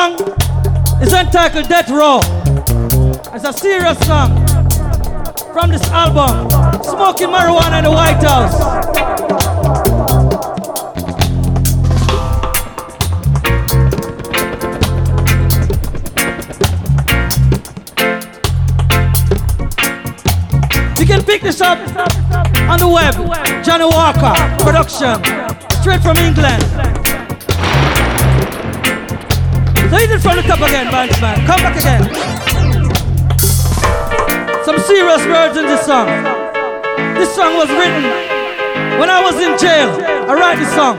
song is entitled Death Row. It's a serious song from this album, Smoking Marijuana in the White House. You can pick this up on the web. Johnny Walker production, straight from England. So hit it from the top again, man. Come back again. Some serious words in this song. This song was written when I was in jail. I write this song.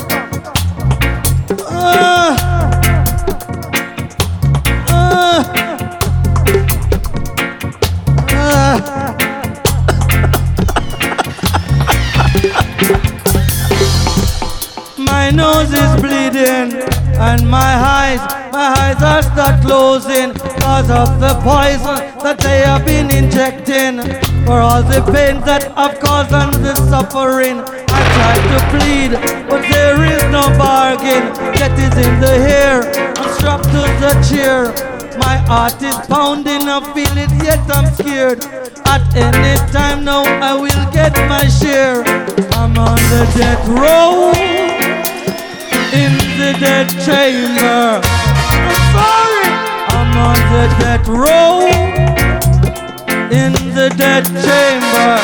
My nose is bleeding and my eyes are start closing because of the poison that they have been injecting. For all the pain that I've caused and the suffering, I try to plead, but there is no bargain. That is in the air, I'm strapped to the chair. My heart is pounding, I feel it, yet I'm scared. At any time now I will get my share. I'm on the death row, in the death chamber. I'm sorry. I'm on the death row, in the death chamber.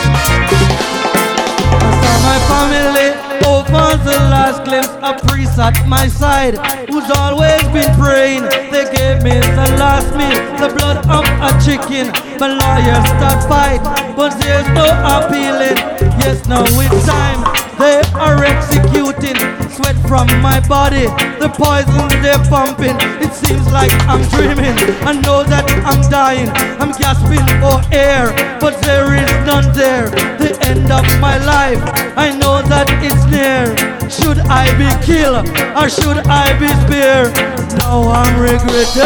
I saw my family over the last glimpse. A priest at my side who's always been praying. They gave me the last meal, the blood of a chicken. My lawyers start fight, but there's no appealing. Yes, now it's time. They are executing. Sweat from my body, the poison they're pumping. It seems like I'm dreaming. I know that I'm dying. I'm gasping for air, but there is none there. The end of my life, I know that it's near. Should I be killed or should I be spared? Now I'm regretting.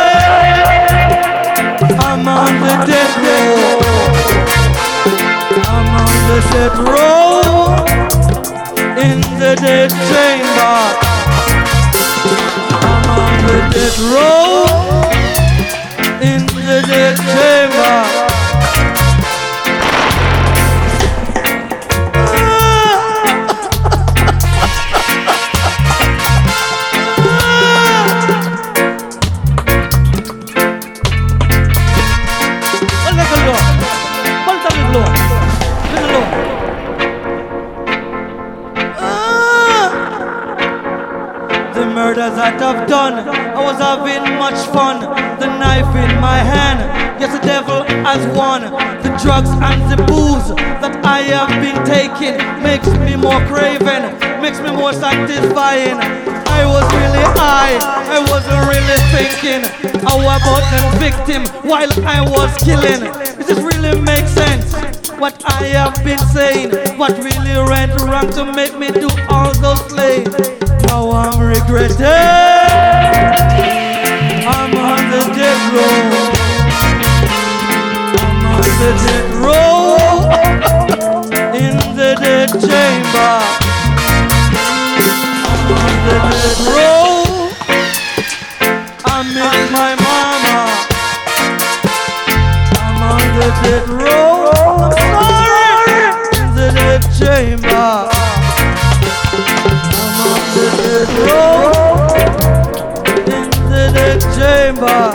I'm on the death row. I'm on the death row, in the death chamber. I'm on the death row, in the death chamber. That I've done, I was having much fun. The knife in my hand, yes, the devil has won. The drugs and the booze that I have been taking makes me more craving, makes me more satisfying. I was really high, I wasn't really thinking how about the victim while I was killing. Does this really make sense? What I have been saying, what really went wrong to make me do all those things? Now I'm regretting. I'm on the death row. I'm on the death row, in the death chamber. I'm on the death row. I miss my mama. I'm on the death row. In the death chamber. Roll into the chamber.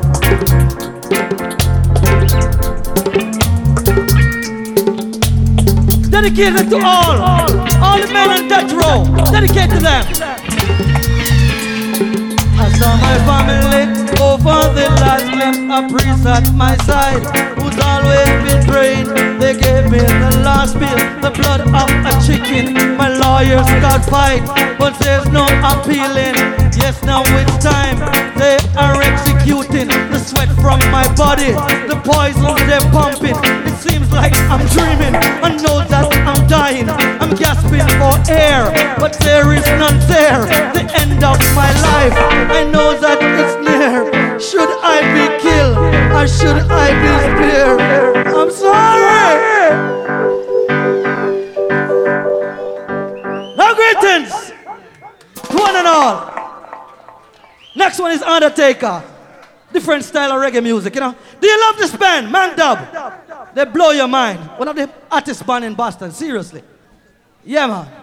Dedicated to all the men on death row. Dedicated to them. I saw my family over the last glimpse. A priest at my side who's always been praying. They gave me the last meal, the blood of a chicken. My lawyers got fight, but there's no appealing. Yes, now it's time. They are executing. The sweat from my body, the poison they're pumping. It seems like I'm dreaming. I know that I'm dying. I'm gasping for air, but there is none there. The end of my life, I know that it's near. Should I be killed or should I be spared? I'm sorry. Now greetings to one and all. Next one. Undertaker. Different style of reggae music, you know. Do you love this band, Man Dub? They blow your mind. One of the hottest band in Boston, seriously. Yeah, man.